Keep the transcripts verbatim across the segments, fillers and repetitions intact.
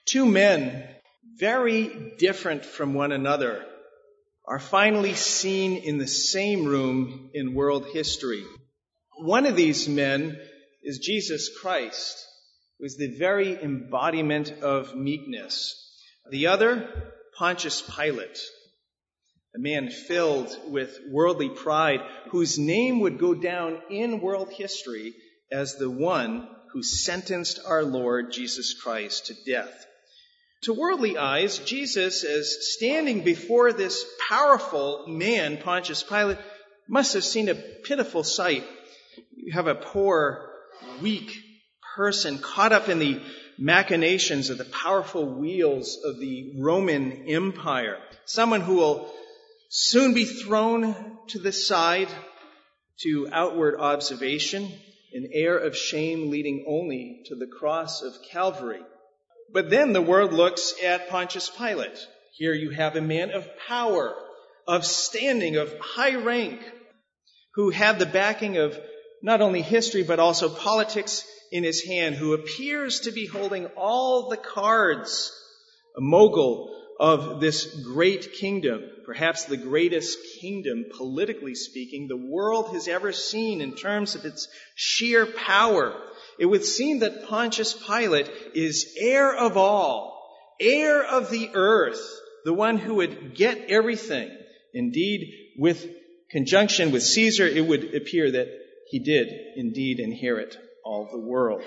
Two men, very different from one another, are finally seen in the same room in world history. One of these men is Jesus Christ, who is the very embodiment of meekness. The other, Pontius Pilate, a man filled with worldly pride, whose name would go down in world history as the one who sentenced our Lord Jesus Christ to death. To worldly eyes, Jesus, as standing before this powerful man, Pontius Pilate, must have seen a pitiful sight. You have a poor, weak person caught up in the machinations of the powerful wheels of the Roman Empire. Someone who will soon be thrown to the side to outward observation, an air of shame leading only to the cross of Calvary. But then the world looks at Pontius Pilate. Here you have a man of power, of standing, of high rank, who had the backing of not only history but also politics in his hand, who appears to be holding all the cards, a mogul of this great kingdom, perhaps the greatest kingdom, politically speaking, the world has ever seen in terms of its sheer power. It would seem that Pontius Pilate is heir of all, heir of the earth, the one who would get everything. Indeed, with conjunction with Caesar, it would appear that he did indeed inherit all the world.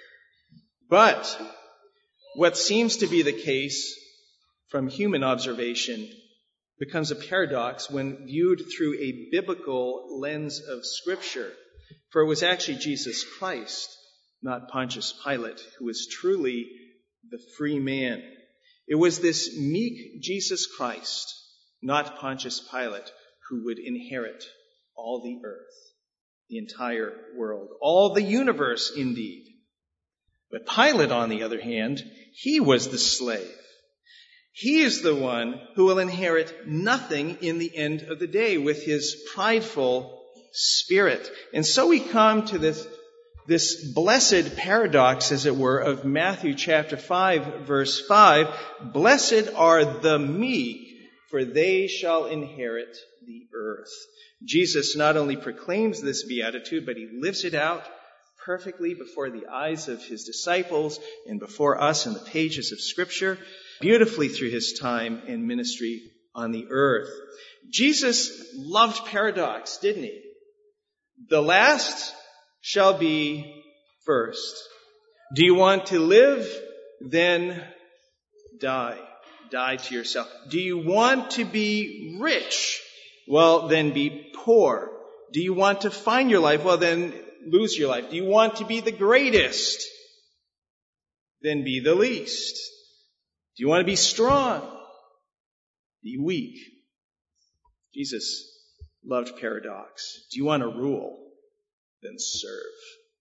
But what seems to be the case from human observation becomes a paradox when viewed through a biblical lens of Scripture. For it was actually Jesus Christ, not Pontius Pilate, who was truly the free man. It was this meek Jesus Christ, not Pontius Pilate, who would inherit all the earth, the entire world, all the universe indeed. But Pilate, on the other hand, he was the slave. He is the one who will inherit nothing in the end of the day with his prideful spirit. And so we come to this, this blessed paradox, as it were, of Matthew chapter five, verse five. Blessed are the meek, for they shall inherit the earth. Jesus not only proclaims this beatitude, but he lives it out perfectly before the eyes of his disciples and before us in the pages of Scripture, beautifully through his time in ministry on the earth. Jesus loved paradox, didn't he? The last shall be first. Do you want to live? Then die. Die to yourself. Do you want to be rich? Well, then be poor. Do you want to find your life? Well, then lose your life. Do you want to be the greatest? Then be the least. Do you want to be strong? Be weak. Jesus loved paradox. Do you want to rule? Then serve.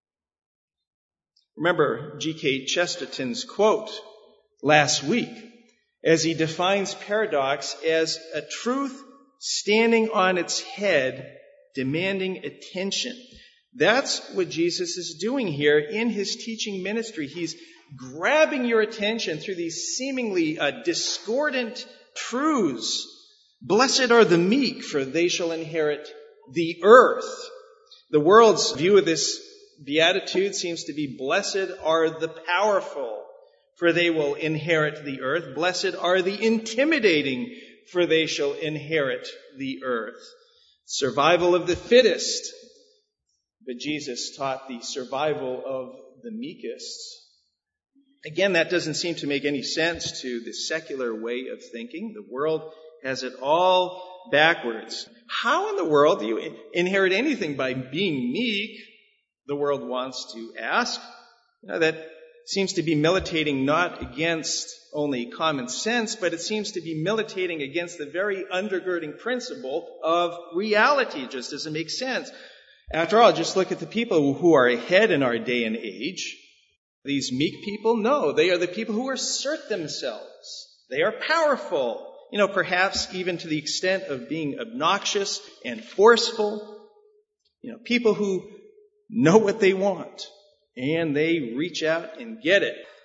Remember G K Chesterton's quote last week as he defines paradox as a truth standing on its head, demanding attention. That's what Jesus is doing here in his teaching ministry. He's grabbing your attention through these seemingly uh, discordant truths. Blessed are the meek, for they shall inherit the earth. The world's view of this beatitude seems to be, blessed are the powerful, for they will inherit the earth. Blessed are the intimidating, for they shall inherit the earth. Survival of the fittest. But Jesus taught the survival of the meekest. Again, that doesn't seem to make any sense to the secular way of thinking. The world has it all backwards. How in the world do you inherit anything by being meek? The world wants to ask. Now, that seems to be militating not against only common sense, but it seems to be militating against the very undergirding principle of reality. It just doesn't make sense. After all, just look at the people who are ahead in our day and age. These meek people, no, they are the people who assert themselves. They are powerful, you know, perhaps even to the extent of being obnoxious and forceful. You know, people who know what they want and they reach out and get it.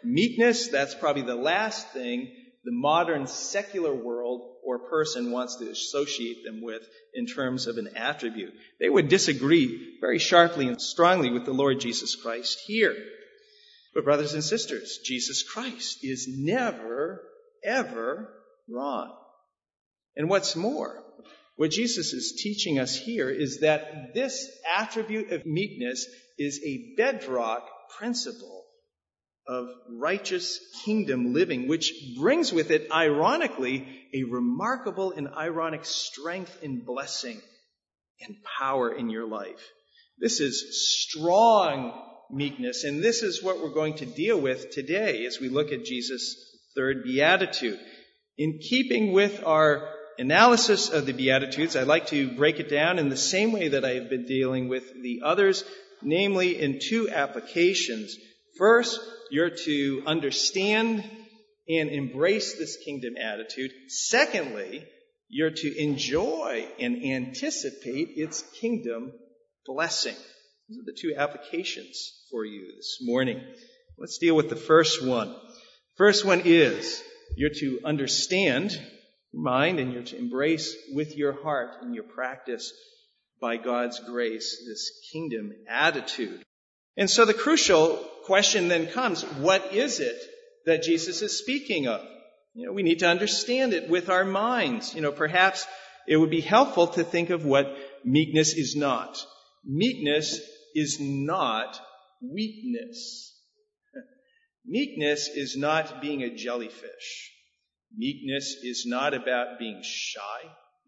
Meekness, that's probably the last thing the modern secular world or person wants to associate them with in terms of an attribute. They would disagree very sharply and strongly with the Lord Jesus Christ here. But brothers and sisters, Jesus Christ is never, ever wrong. And what's more, what Jesus is teaching us here is that this attribute of meekness is a bedrock principle of righteous kingdom living, which brings with it, ironically, a remarkable and ironic strength and blessing and power in your life. This is strong meekness, and this is what we're going to deal with today as we look at Jesus' third beatitude. In keeping with our analysis of the Beatitudes, I'd like to break it down in the same way that I have been dealing with the others, namely in two applications. First, you're to understand and embrace this kingdom attitude. Secondly, you're to enjoy and anticipate its kingdom blessing. These are the two applications for you this morning. Let's deal with the first one. First one is you're to understand your mind and you're to embrace with your heart and your practice by God's grace this kingdom attitude. And so the crucial question then comes, what is it that Jesus is speaking of? You know, we need to understand it with our minds. You know, perhaps it would be helpful to think of what meekness is not. Meekness is not weakness. Meekness is not being a jellyfish. Meekness is not about being shy.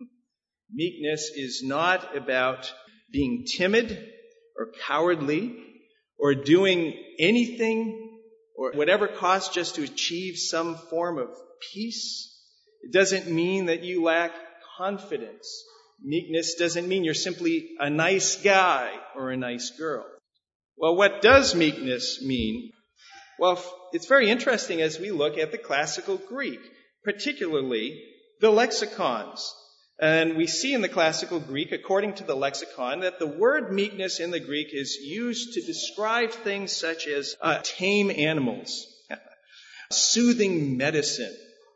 Meekness is not about being timid or cowardly or doing anything or whatever cost just to achieve some form of peace. It doesn't mean that you lack confidence. Meekness doesn't mean you're simply a nice guy or a nice girl. Well, what does meekness mean? Well, it's very interesting as we look at the classical Greek, particularly the lexicons. And we see in the classical Greek, according to the lexicon, that the word meekness in the Greek is used to describe things such as uh, tame animals, soothing medicine,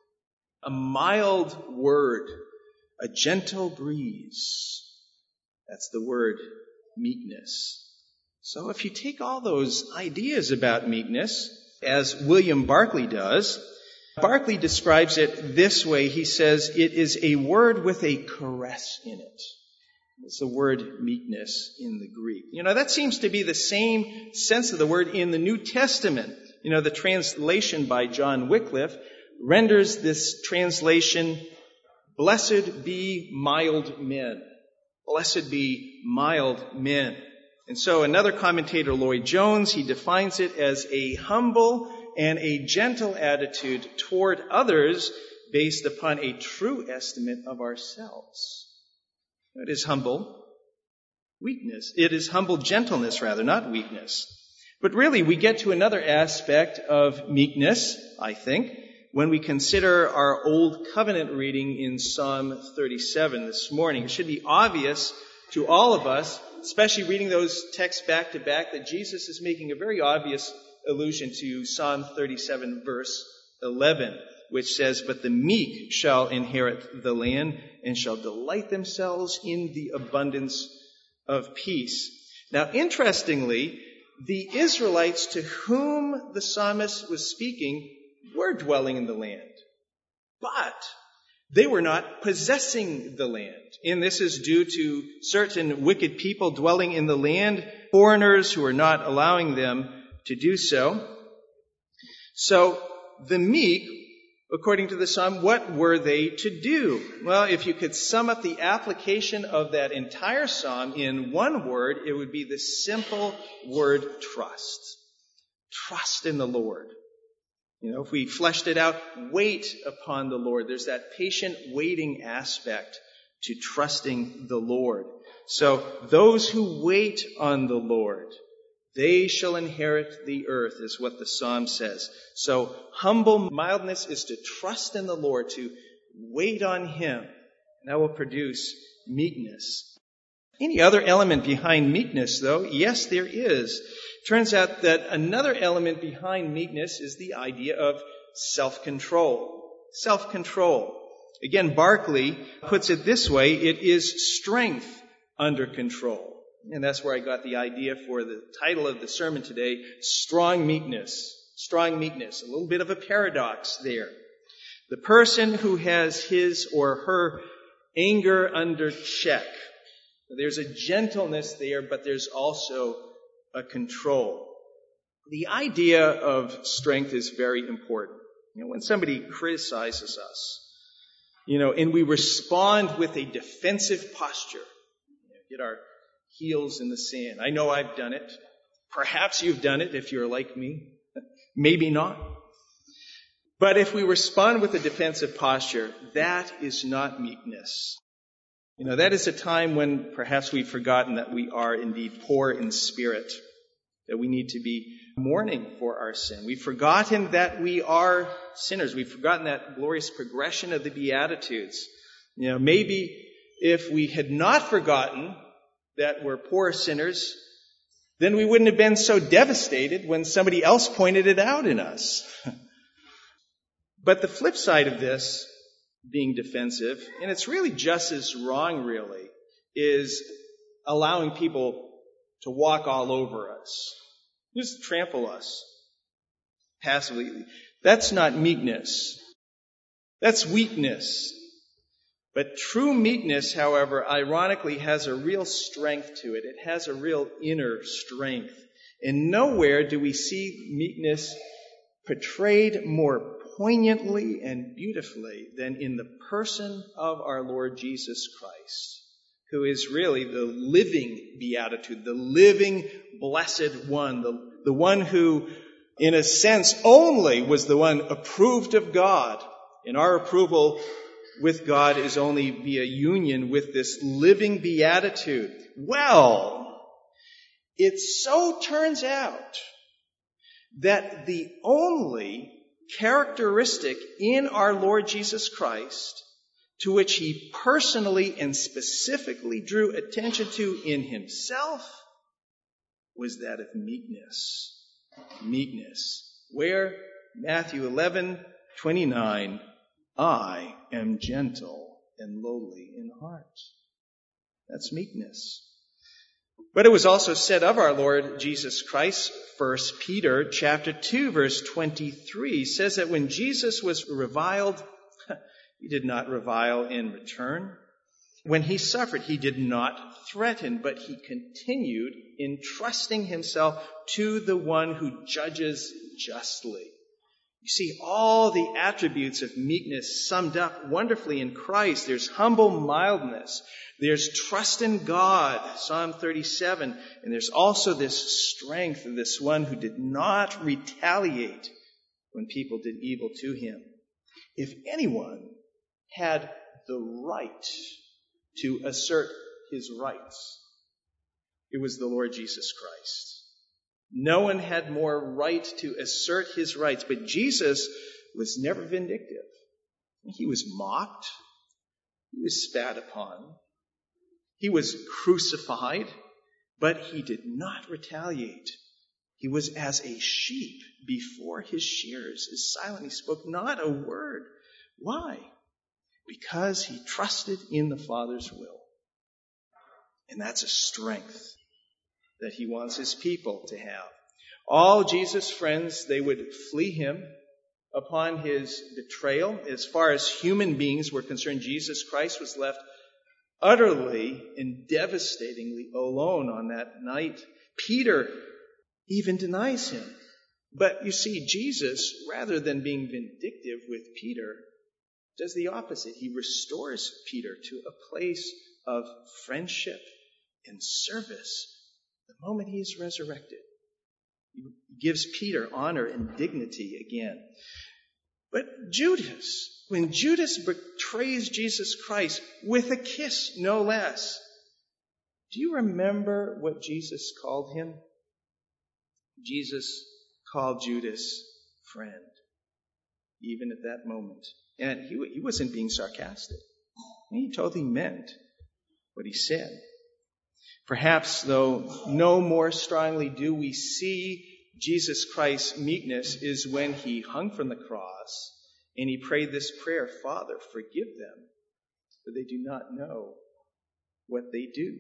a mild word, a gentle breeze. That's the word meekness. So if you take all those ideas about meekness, as William Barclay does, Barclay describes it this way. He says, it is a word with a caress in it. It's the word meekness in the Greek. You know, that seems to be the same sense of the word in the New Testament. You know, the translation by John Wycliffe renders this translation, blessed be mild men. Blessed be mild men. And so another commentator, Lloyd Jones, he defines it as a humble and a gentle attitude toward others based upon a true estimate of ourselves. It is humble weakness. It is humble gentleness, rather, not weakness. But really, we get to another aspect of meekness, I think, when we consider our Old Covenant reading in Psalm thirty-seven this morning. It should be obvious to all of us, especially reading those texts back to back, that Jesus is making a very obvious allusion to Psalm thirty-seven, verse eleven, which says, but the meek shall inherit the land and shall delight themselves in the abundance of peace. Now, interestingly, the Israelites to whom the psalmist was speaking were dwelling in the land, but they were not possessing the land. And this is due to certain wicked people dwelling in the land, foreigners who are not allowing them to do so. So the meek, according to the psalm, what were they to do? Well, if you could sum up the application of that entire psalm in one word, it would be the simple word trust. Trust in the Lord. You know, if we fleshed it out, wait upon the Lord. There's that patient waiting aspect to trusting the Lord. So those who wait on the Lord, they shall inherit the earth, is what the psalm says. So humble mildness is to trust in the Lord, to wait on Him. And that will produce meekness. Any other element behind meekness, though? Yes, there is. Turns out that another element behind meekness is the idea of self-control. Self-control. Again, Barclay puts it this way: it is strength under control. And that's where I got the idea for the title of the sermon today, Strong Meekness. Strong meekness. A little bit of a paradox there. The person who has his or her anger under check. There's a gentleness there, but there's also a control. The idea of strength is very important. You know, when somebody criticizes us, you know, and we respond with a defensive posture, you know, get our heels in the sand. I know I've done it. Perhaps you've done it if you're like me. Maybe not. But if we respond with a defensive posture, that is not meekness. You know, that is a time when perhaps we've forgotten that we are indeed poor in spirit, that we need to be mourning for our sin. We've forgotten that we are sinners. We've forgotten that glorious progression of the Beatitudes. You know, maybe if we had not forgotten that we're poor sinners, then we wouldn't have been so devastated when somebody else pointed it out in us. But the flip side of this, being defensive, and it's really just as wrong, really, is allowing people to walk all over us, just trample us passively. That's not meekness. That's weakness. But true meekness, however, ironically has a real strength to it. It has a real inner strength. And nowhere do we see meekness portrayed more poignantly and beautifully than in the person of our Lord Jesus Christ, who is really the living beatitude, the living blessed one, the, the one who, in a sense, only was the one approved of God. And our approval with God is only via union with this living beatitude. Well, it so turns out that the only characteristic in our Lord Jesus Christ to which he personally and specifically drew attention to in himself was that of meekness. Meekness. Where? Matthew eleven twenty-nine. I am gentle and lowly in heart. That's meekness. But it was also said of our Lord Jesus Christ, First Peter chapter two, verse twenty-three, says that when Jesus was reviled, he did not revile in return. When he suffered, he did not threaten, but he continued entrusting himself to the one who judges justly. You see all the attributes of meekness summed up wonderfully in Christ. There's humble mildness. There's trust in God, Psalm thirty-seven. And there's also this strength of this one who did not retaliate when people did evil to him. If anyone had the right to assert his rights, it was the Lord Jesus Christ. No one had more right to assert his rights, but Jesus was never vindictive. He was mocked. He was spat upon. He was crucified, but he did not retaliate. He was as a sheep before his shearers, is silent. He spoke not a word. Why? Because he trusted in the Father's will. And that's a strength that he wants his people to have. All Jesus' friends, they would flee him upon his betrayal. As far as human beings were concerned, Jesus Christ was left utterly and devastatingly alone on that night. Peter even denies him. But you see, Jesus, rather than being vindictive with Peter, does the opposite. He restores Peter to a place of friendship and service the moment he is resurrected. He gives Peter honor and dignity again. But Judas, when Judas betrays Jesus Christ with a kiss, no less, do you remember what Jesus called him? Jesus called Judas friend, even at that moment. And he, he wasn't being sarcastic. He totally meant what he said. Perhaps, though, no more strongly do we see Jesus Christ's meekness is when he hung from the cross and he prayed this prayer, Father, forgive them, for they do not know what they do.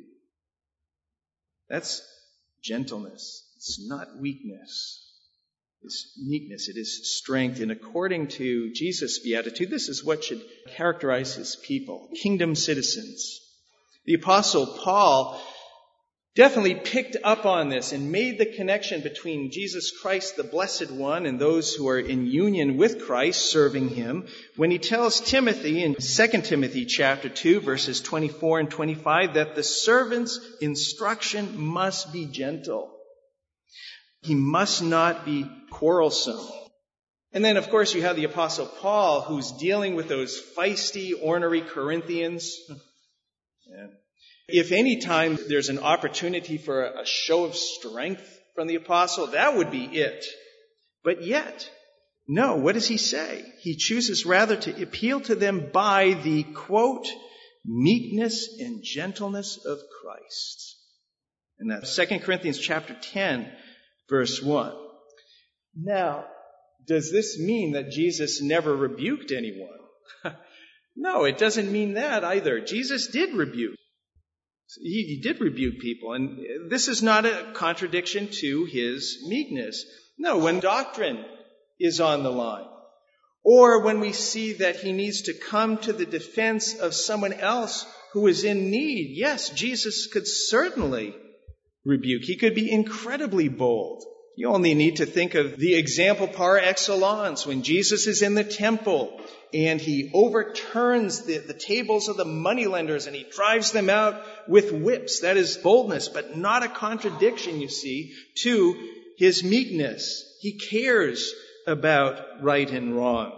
That's gentleness. It's not weakness. It's meekness. It is strength. And according to Jesus' beatitude, this is what should characterize his people, kingdom citizens. The Apostle Paul definitely picked up on this and made the connection between Jesus Christ, the Blessed One, and those who are in union with Christ, serving him, when he tells Timothy in Second Timothy chapter two, verses twenty-four and twenty-five, that the servant's instruction must be gentle. He must not be quarrelsome. And then, of course, you have the Apostle Paul, who's dealing with those feisty, ornery Corinthians. Yeah. If any time there's an opportunity for a show of strength from the apostle, that would be it. But yet, no, what does he say? He chooses rather to appeal to them by the, quote, meekness and gentleness of Christ. And that's Second Corinthians chapter ten, verse one. Now, does this mean that Jesus never rebuked anyone? No, it doesn't mean that either. Jesus did rebuke. He, he did rebuke people, and this is not a contradiction to his meekness. No, when doctrine is on the line, or when we see that he needs to come to the defense of someone else who is in need, yes, Jesus could certainly rebuke. He could be incredibly bold. You only need to think of the example par excellence when Jesus is in the temple and he overturns the, the tables of the moneylenders and he drives them out with whips. That is boldness, but not a contradiction, you see, to his meekness. He cares about right and wrong.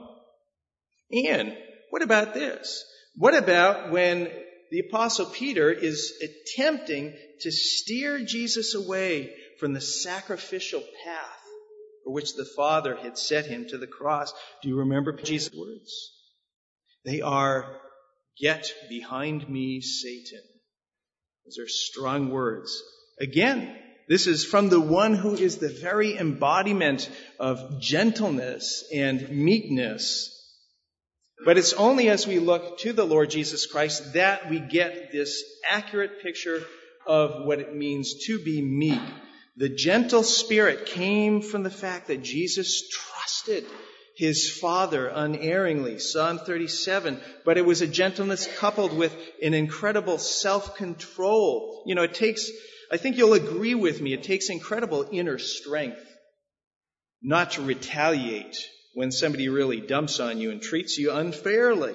And what about this? What about when the Apostle Peter is attempting to steer Jesus away from the sacrificial path for which the Father had set him to the cross? Do you remember Jesus' words? They are, "Get behind me, Satan." Those are strong words. Again, this is from the one who is the very embodiment of gentleness and meekness. But it's only as we look to the Lord Jesus Christ that we get this accurate picture of what it means to be meek. The gentle spirit came from the fact that Jesus trusted his Father unerringly, Psalm thirty-seven, but it was a gentleness coupled with an incredible self-control. You know, it takes, I think you'll agree with me, it takes incredible inner strength not to retaliate when somebody really dumps on you and treats you unfairly.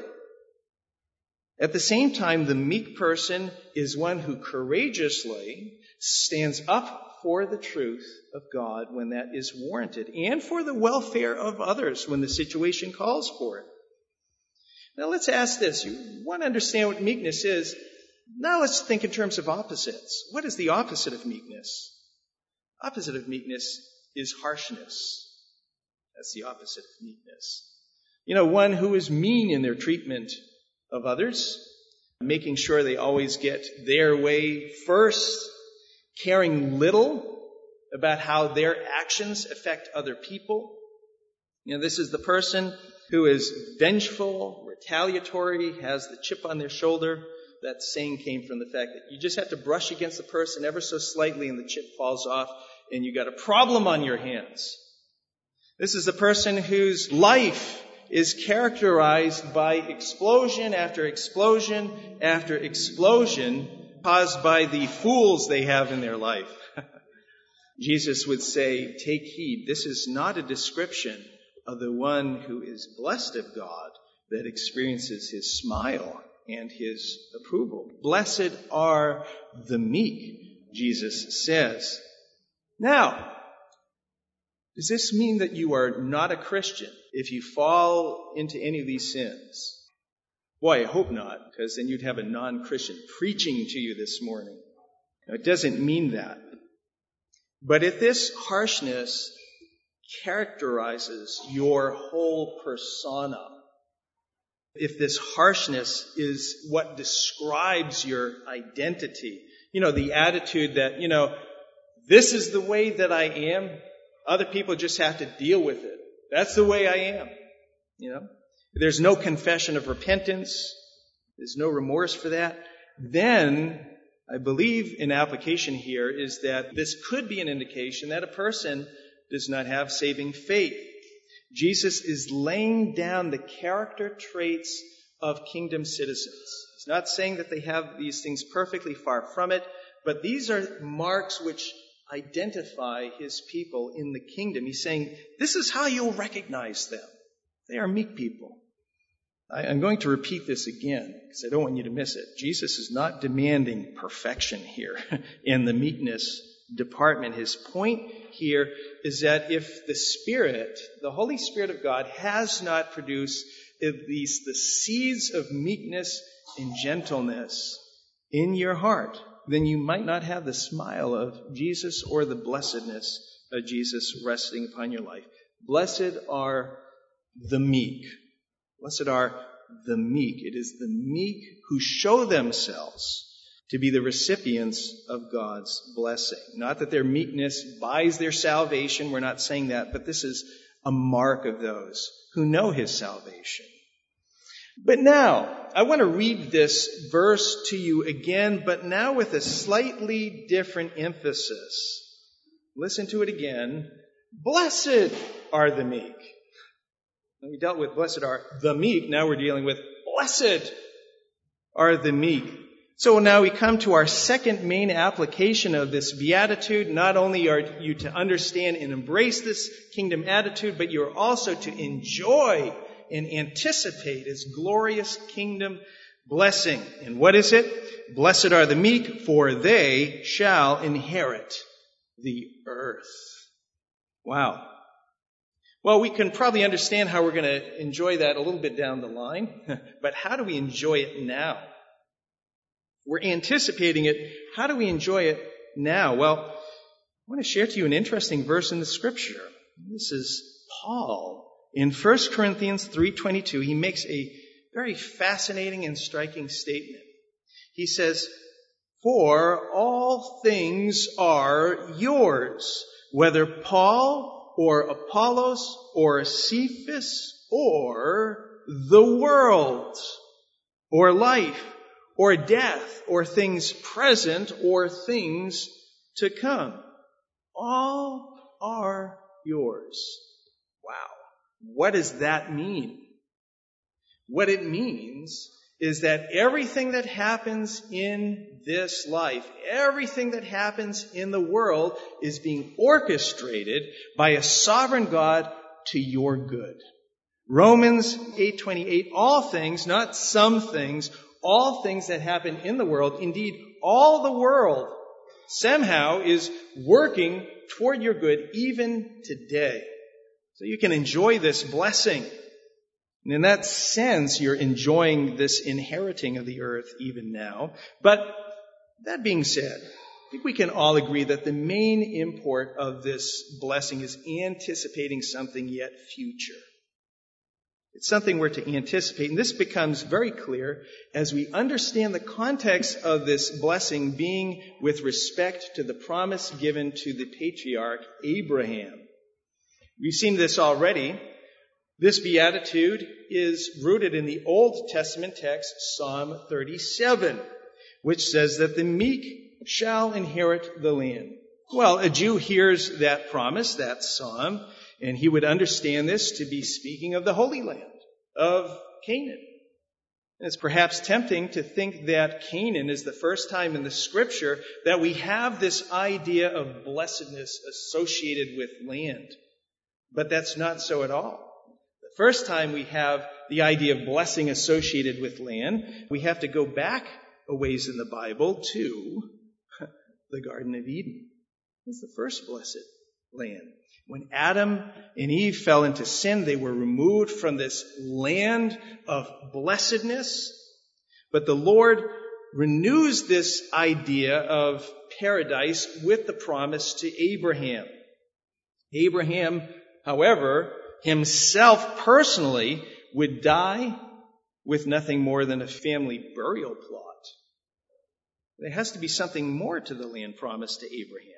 At the same time, the meek person is one who courageously stands up for the truth of God when that is warranted, and for the welfare of others when the situation calls for it. Now let's ask this. You want to understand what meekness is. Now let's think in terms of opposites. What is the opposite of meekness? Opposite of meekness is harshness. That's the opposite of meekness. You know, one who is mean in their treatment of others, making sure they always get their way first, caring little about how their actions affect other people. You know, this is the person who is vengeful, retaliatory, has the chip on their shoulder. That saying came from the fact that you just have to brush against the person ever so slightly and the chip falls off and you got a problem on your hands. This is the person whose life is characterized by explosion after explosion after explosion caused by the fools they have in their life. Jesus would say, take heed. This is not a description of the one who is blessed of God that experiences his smile and his approval. Blessed are the meek, Jesus says. Now, does this mean that you are not a Christian if you fall into any of these sins? Boy, I hope not, because then you'd have a non-Christian preaching to you this morning. Now, it doesn't mean that. But if this harshness characterizes your whole persona, if this harshness is what describes your identity, You know, the attitude that, you know, this is the way that I am. Other people just have to deal with it. That's the way I am. You know, there's no confession of repentance. There's no remorse for that. Then I believe an application here is that this could be an indication that a person does not have saving faith. Jesus is laying down the character traits of kingdom citizens. He's not saying that they have these things perfectly, far from it, but these are marks which identify his people in the kingdom. He's saying, this is how you'll recognize them. They are meek people. I, I'm going to repeat this again because I don't want you to miss it. Jesus is not demanding perfection here in the meekness department. His point here is that if the Spirit, the Holy Spirit of God, has not produced at least the seeds of meekness and gentleness in your heart, then you might not have the smile of Jesus or the blessedness of Jesus resting upon your life. Blessed are the meek. Blessed are the meek. It is the meek who show themselves to be the recipients of God's blessing. Not that their meekness buys their salvation. We're not saying that, but this is a mark of those who know his salvation. But now, I want to read this verse to you again, but now with a slightly different emphasis. Listen to it again. Blessed are the meek. And we dealt with blessed are the meek. Now we're dealing with blessed are the meek. So now we come to our second main application of this beatitude. Not only are you to understand and embrace this kingdom attitude, but you're also to enjoy and anticipate his glorious kingdom blessing. And what is it? Blessed are the meek, for they shall inherit the earth. Wow. Well, we can probably understand how we're going to enjoy that a little bit down the line, but how do we enjoy it now? We're anticipating it. How do we enjoy it now? Well, I want to share to you an interesting verse in the Scripture. This is Paul. In First Corinthians three twenty-two, he makes a very fascinating and striking statement. He says, for all things are yours, whether Paul or Apollos or Cephas or the world or life or death or things present or things to come. All are yours. Wow. What does that mean? What it means is that everything that happens in this life, everything that happens in the world is being orchestrated by a sovereign God to your good. Romans eight twenty-eight, all things, not some things, all things that happen in the world, indeed all the world somehow is working toward your good even today. So you can enjoy this blessing. And in that sense, you're enjoying this inheriting of the earth even now. But that being said, I think we can all agree that the main import of this blessing is anticipating something yet future. It's something we're to anticipate. And this becomes very clear as we understand the context of this blessing being with respect to the promise given to the patriarch Abraham. We've seen this already. This beatitude is rooted in the Old Testament text, Psalm thirty-seven, which says that the meek shall inherit the land. Well, a Jew hears that promise, that psalm, and he would understand this to be speaking of the Holy Land, of Canaan. And it's perhaps tempting to think that Canaan is the first time in the Scripture that we have this idea of blessedness associated with land. But that's not so at all. The first time we have the idea of blessing associated with land, we have to go back a ways in the Bible to the Garden of Eden. It's the first blessed land. When Adam and Eve fell into sin, they were removed from this land of blessedness. But the Lord renews this idea of paradise with the promise to Abraham. Abraham, however, himself personally would die with nothing more than a family burial plot. There has to be something more to the land promised to Abraham.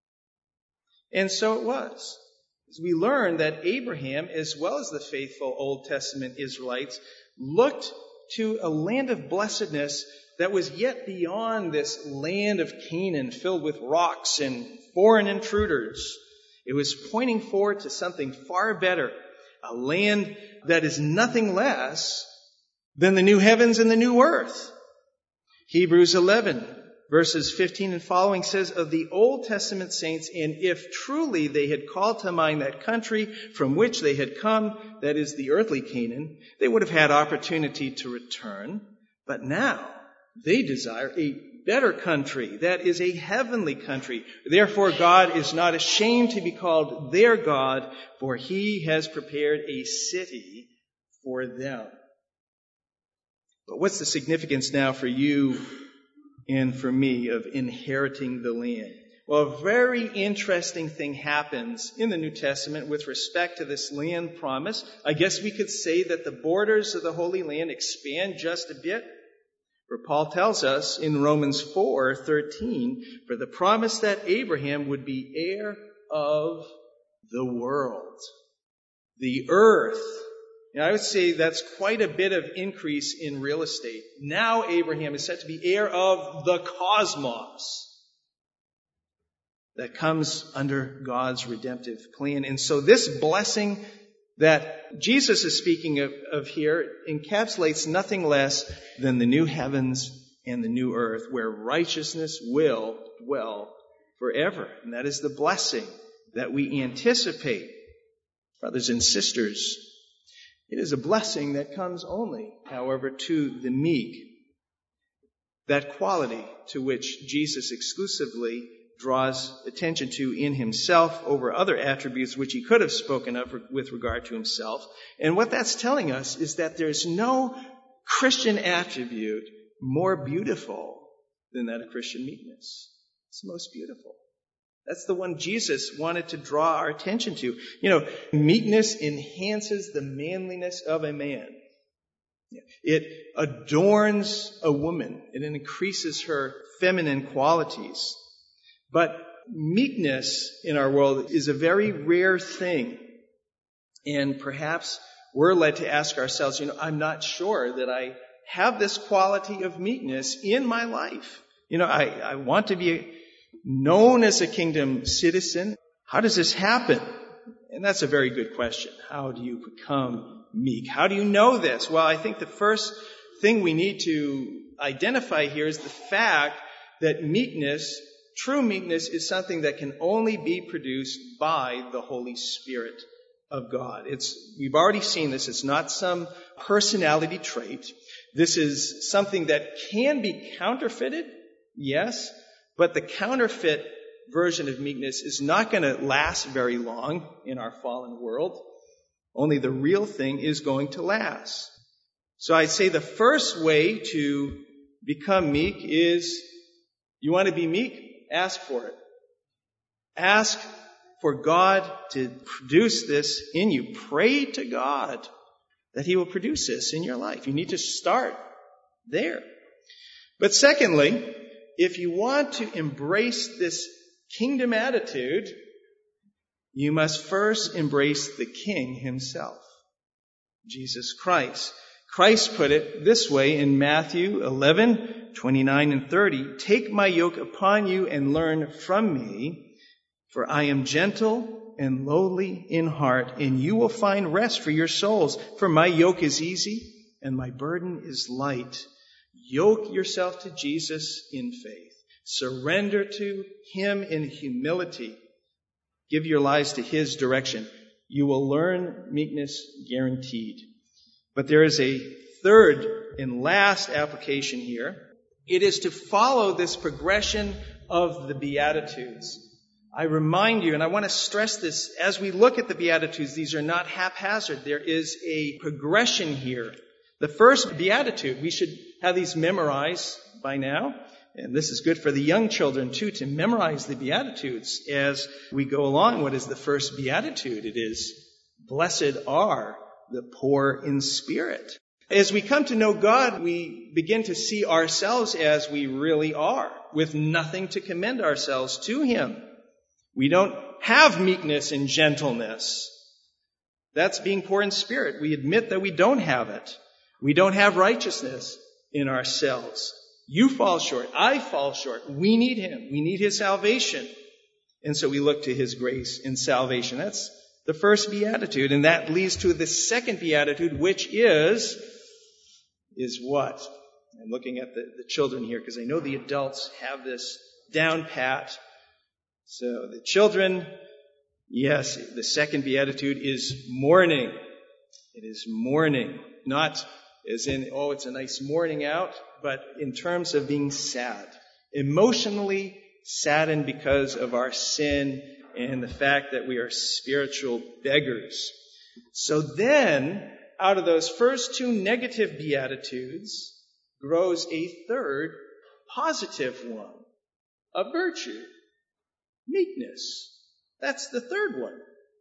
And so it was. As we learn that Abraham, as well as the faithful Old Testament Israelites, looked to a land of blessedness that was yet beyond this land of Canaan filled with rocks and foreign intruders. It was pointing forward to something far better, a land that is nothing less than the new heavens and the new earth. Hebrews eleven, verses fifteen and following says, of the Old Testament saints, and if truly they had called to mind that country from which they had come, that is the earthly Canaan, they would have had opportunity to return. But now they desire a better country, that is a heavenly country. Therefore God is not ashamed to be called their God, for he has prepared a city for them. But what's the significance now for you and for me of inheriting the land? Well, a very interesting thing happens in the New Testament with respect to this land promise. I guess we could say that the borders of the Holy Land expand just a bit. For Paul tells us in Romans four thirteen, for the promise that Abraham would be heir of the world, the earth. And I would say that's quite a bit of increase in real estate. Now Abraham is said to be heir of the cosmos that comes under God's redemptive plan. And so this blessing that Jesus is speaking of, of here encapsulates nothing less than the new heavens and the new earth, where righteousness will dwell forever. And that is the blessing that we anticipate. Brothers and sisters, it is a blessing that comes only, however, to the meek. That quality to which Jesus exclusively draws attention to in himself over other attributes which he could have spoken of with regard to himself. And what that's telling us is that there's no Christian attribute more beautiful than that of Christian meekness. It's the most beautiful. That's the one Jesus wanted to draw our attention to. You know, meekness enhances the manliness of a man. It adorns a woman. It increases her feminine qualities. But meekness in our world is a very rare thing. And perhaps we're led to ask ourselves, you know, I'm not sure that I have this quality of meekness in my life. You know, I, I want to be known as a kingdom citizen. How does this happen? And that's a very good question. How do you become meek? How do you know this? Well, I think the first thing we need to identify here is the fact that meekness, true meekness, is something that can only be produced by the Holy Spirit of God. It's, we've already seen this. It's not some personality trait. This is something that can be counterfeited, yes, but the counterfeit version of meekness is not going to last very long in our fallen world. Only the real thing is going to last. So I'd say the first way to become meek is, you want to be meek? Ask for it. Ask for God to produce this in you. Pray to God that he will produce this in your life. You need to start there. But secondly, if you want to embrace this kingdom attitude, you must first embrace the King himself, Jesus Christ. Christ put it this way in Matthew eleven, twenty-nine and thirty, take my yoke upon you and learn from me, for I am gentle and lowly in heart, and you will find rest for your souls. For my yoke is easy and my burden is light. Yoke yourself to Jesus in faith. Surrender to him in humility. Give your lives to his direction. You will learn meekness guaranteed. But there is a third and last application here. It is to follow this progression of the Beatitudes. I remind you, and I want to stress this, as we look at the Beatitudes, these are not haphazard. There is a progression here. The first Beatitude, we should have these memorized by now. And this is good for the young children, too, to memorize the Beatitudes as we go along. What is the first Beatitude? It is, blessed are the poor in spirit. As we come to know God, we begin to see ourselves as we really are, with nothing to commend ourselves to Him. We don't have meekness and gentleness. That's being poor in spirit. We admit that we don't have it. We don't have righteousness in ourselves. You fall short. I fall short. We need Him. We need His salvation. And so we look to His grace and salvation. That's the first beatitude. And that leads to the second beatitude, which is, is what? I'm looking at the, the children here because I know the adults have this down pat. So the children, yes, the second beatitude is mourning. It is mourning. Not as in, oh, it's a nice morning out, but in terms of being sad. Emotionally saddened because of our sin and the fact that we are spiritual beggars. So then, out of those first two negative beatitudes, grows a third positive one, a virtue, meekness. That's the third one.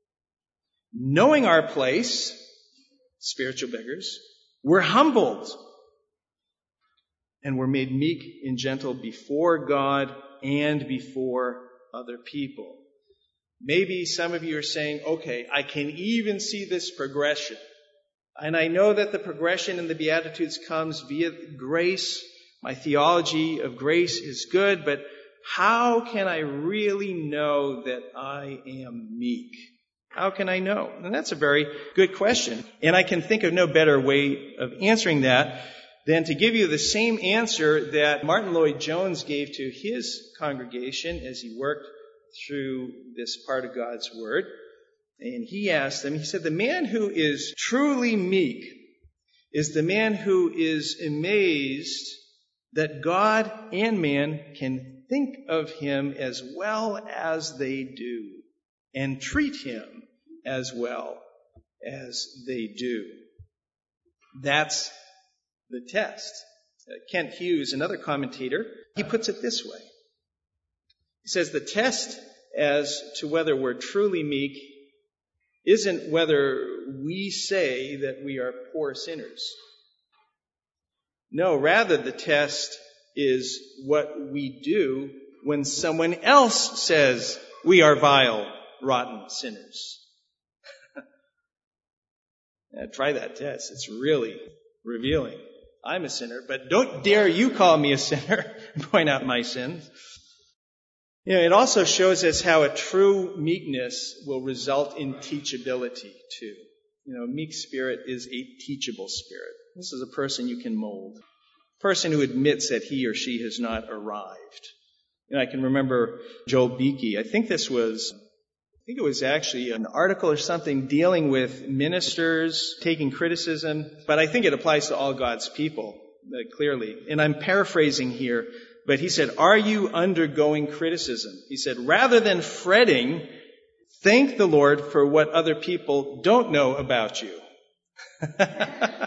Knowing our place, spiritual beggars, we're humbled and we're made meek and gentle before God and before other people. Maybe some of you are saying, okay, I can even see this progression. And I know that the progression in the Beatitudes comes via grace. My theology of grace is good, but how can I really know that I am meek? How can I know? And that's a very good question. And I can think of no better way of answering that than to give you the same answer that Martin Lloyd-Jones gave to his congregation as he worked through this part of God's Word. And he asked them, he said, the man who is truly meek is the man who is amazed that God and man can think of him as well as they do and treat him as well as they do. That's the test. Uh, Kent Hughes, another commentator, he puts it this way. He says the test as to whether we're truly meek isn't whether we say that we are poor sinners. No, rather the test is what we do when someone else says we are vile, rotten sinners. Now, try that test. It's really revealing. I'm a sinner, but don't dare you call me a sinner and point out my sins. You know, it also shows us how a true meekness will result in teachability too. You know, a meek spirit is a teachable spirit. This is a person you can mold. A person who admits that he or she has not arrived. You know, I can remember Joel Beakey. I think this was, I think it was actually an article or something dealing with ministers taking criticism, but I think it applies to all God's people, uh, clearly. And I'm paraphrasing here. But he said, are you undergoing criticism? He said, rather than fretting, thank the Lord for what other people don't know about you. uh,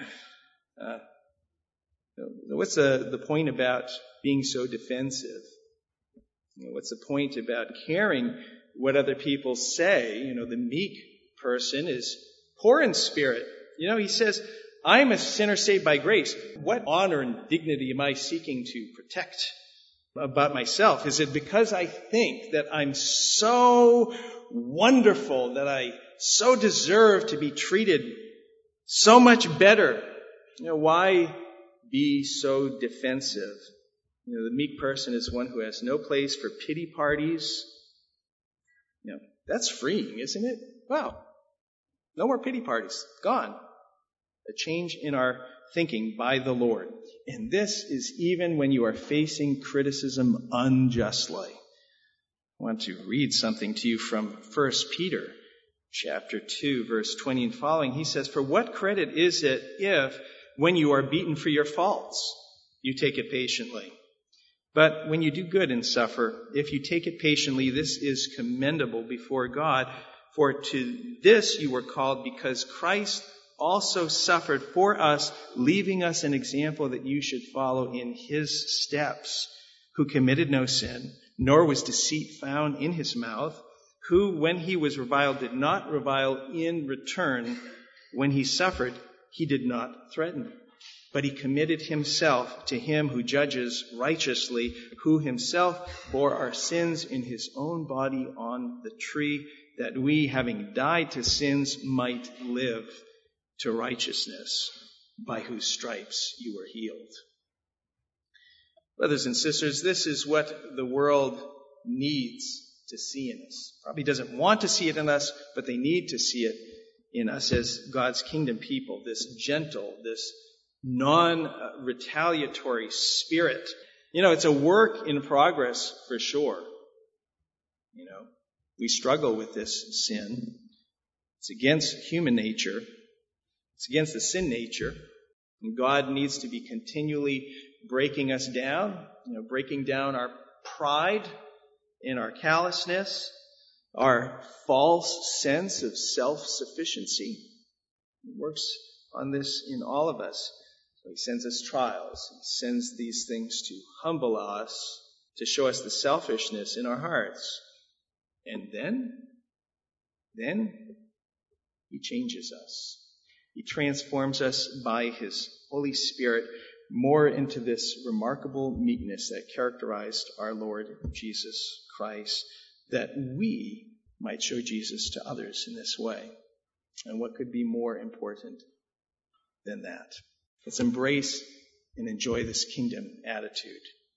what's the, the point about being so defensive? You know, what's the point about caring what other people say? You know, the meek person is poor in spirit. You know, he says, I'm a sinner saved by grace. What honor and dignity am I seeking to protect about myself? Is it because I think that I'm so wonderful, that I so deserve to be treated so much better? You know, why be so defensive? You know, the meek person is one who has no place for pity parties. You know, that's freeing, isn't it? Wow. No more pity parties. Gone. A change in our thinking by the Lord. And this is even when you are facing criticism unjustly. I want to read something to you from First Peter chapter two, verse twenty and following. He says, for what credit is it if, when you are beaten for your faults, you take it patiently? But when you do good and suffer, if you take it patiently, this is commendable before God. For to this you were called, because Christ also suffered for us, leaving us an example that you should follow in his steps, who committed no sin, nor was deceit found in his mouth, who, when he was reviled, did not revile in return. When he suffered, he did not threaten, but he committed himself to him who judges righteously, who himself bore our sins in his own body on the tree, that we, having died to sins, might live to righteousness, by whose stripes you were healed. Brothers and sisters, this is what the world needs to see in us. Probably doesn't want to see it in us, but they need to see it in us as God's kingdom people, this gentle, this non-retaliatory spirit. You know, it's a work in progress for sure. You know, we struggle with this sin. It's against human nature. It's against the sin nature. And God needs to be continually breaking us down, you know, breaking down our pride and our callousness, our false sense of self-sufficiency. He works on this in all of us. So he sends us trials. He sends these things to humble us, to show us the selfishness in our hearts. And then, then he changes us. He transforms us by his Holy Spirit more into this remarkable meekness that characterized our Lord Jesus Christ, that we might show Jesus to others in this way. And what could be more important than that? Let's embrace and enjoy this kingdom attitude.